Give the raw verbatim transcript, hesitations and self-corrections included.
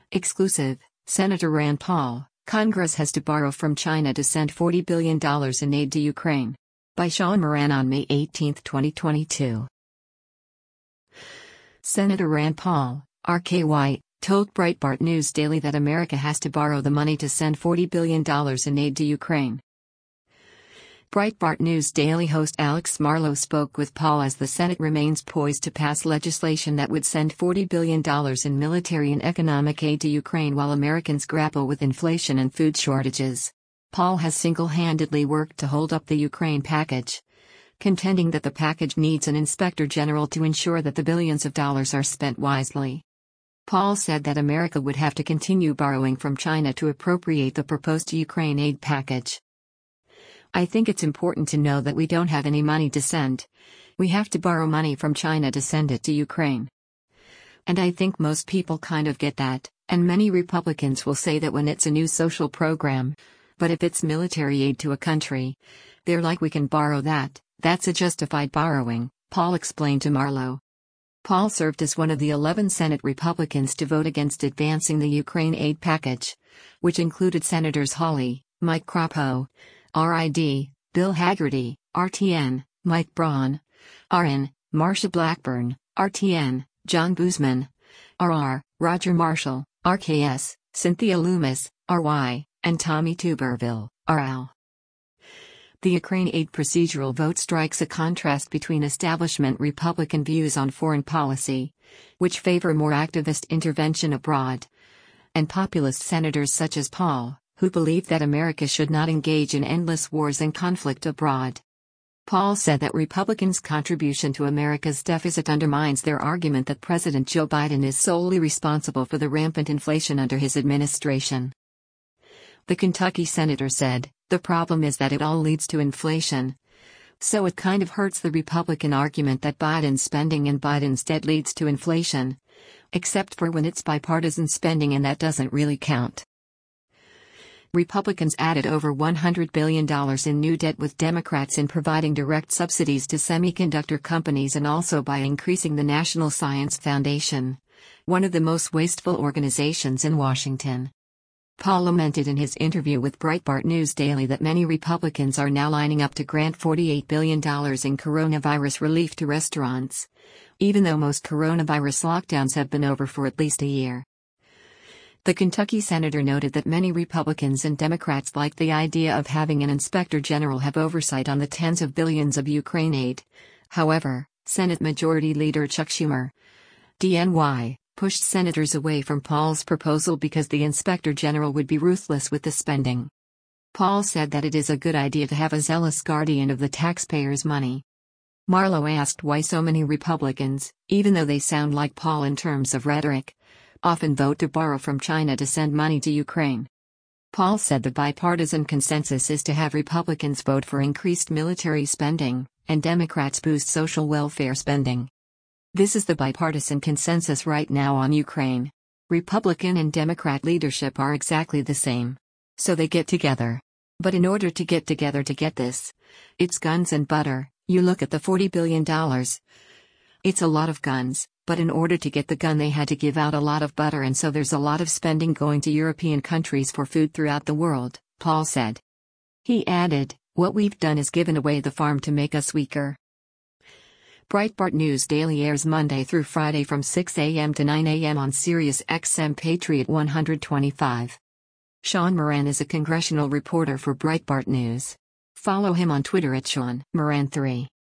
Exclusive, Senator Rand Paul, Congress has to borrow from China to send forty billion dollars in aid to Ukraine. By Sean Moran on May eighteenth, twenty twenty-two. Senator Rand Paul, R K Y, told Breitbart News Daily that America has to borrow the money to send forty billion dollars in aid to Ukraine. Breitbart News Daily host Alex Marlow spoke with Paul as the Senate remains poised to pass legislation that would send forty billion dollars in military and economic aid to Ukraine while Americans grapple with inflation and food shortages. Paul has single-handedly worked to hold up the Ukraine package, contending that the package needs an inspector general to ensure that the billions of dollars are spent wisely. Paul said that America would have to continue borrowing from China to appropriate the proposed Ukraine aid package. I think it's important to know that we don't have any money to send. We have to borrow money from China to send it to Ukraine. And I think most people kind of get that, and many Republicans will say that when it's a new social program. But if it's military aid to a country, they're like, we can borrow that, that's a justified borrowing, Paul explained to Marlow. Paul served as one of the eleven Senate Republicans to vote against advancing the Ukraine aid package, which included Senators Hawley, Mike Crapo, R I D, Bill Hagerty, R T N, Mike Braun, R N, Marsha Blackburn, R T N, John Boozman, R R, Roger Marshall, R K S, Cynthia Loomis, R Y, and Tommy Tuberville, R L. The Ukraine aid procedural vote strikes a contrast between establishment Republican views on foreign policy, which favor more activist intervention abroad, and populist senators such as Paul, who believe that America should not engage in endless wars and conflict abroad. Paul said that Republicans' contribution to America's deficit undermines their argument that President Joe Biden is solely responsible for the rampant inflation under his administration. The Kentucky senator said, "The problem is that it all leads to inflation. So it kind of hurts the Republican argument that Biden's spending and Biden's debt leads to inflation. Except for when it's bipartisan spending, and that doesn't really count." Republicans added over one hundred billion dollars in new debt, with Democrats in providing direct subsidies to semiconductor companies and also by increasing the National Science Foundation, one of the most wasteful organizations in Washington. Paul lamented in his interview with Breitbart News Daily that many Republicans are now lining up to grant forty-eight billion dollars in coronavirus relief to restaurants, even though most coronavirus lockdowns have been over for at least a year. The Kentucky senator noted that many Republicans and Democrats like the idea of having an inspector general have oversight on the tens of billions of Ukraine aid. However, Senate Majority Leader Chuck Schumer, D N Y, pushed senators away from Paul's proposal because the inspector general would be ruthless with the spending. Paul said that it is a good idea to have a zealous guardian of the taxpayers' money. Marlow asked why so many Republicans, even though they sound like Paul in terms of rhetoric, often vote to borrow from China to send money to Ukraine. Paul said the bipartisan consensus is to have Republicans vote for increased military spending, and Democrats boost social welfare spending. This is the bipartisan consensus right now on Ukraine. Republican and Democrat leadership are exactly the same. So they get together. But in order to get together to get this, it's guns and butter. You look at the forty billion dollars. It's a lot of guns. But in order to get the gun they had to give out a lot of butter, and so there's a lot of spending going to European countries for food throughout the world, Paul said. He added, "What we've done is given away the farm to make us weaker." Breitbart News Daily airs Monday through Friday from six a m to nine a m on Sirius X M Patriot one twenty-five. Sean Moran is a congressional reporter for Breitbart News. Follow him on Twitter at Sean Moran three.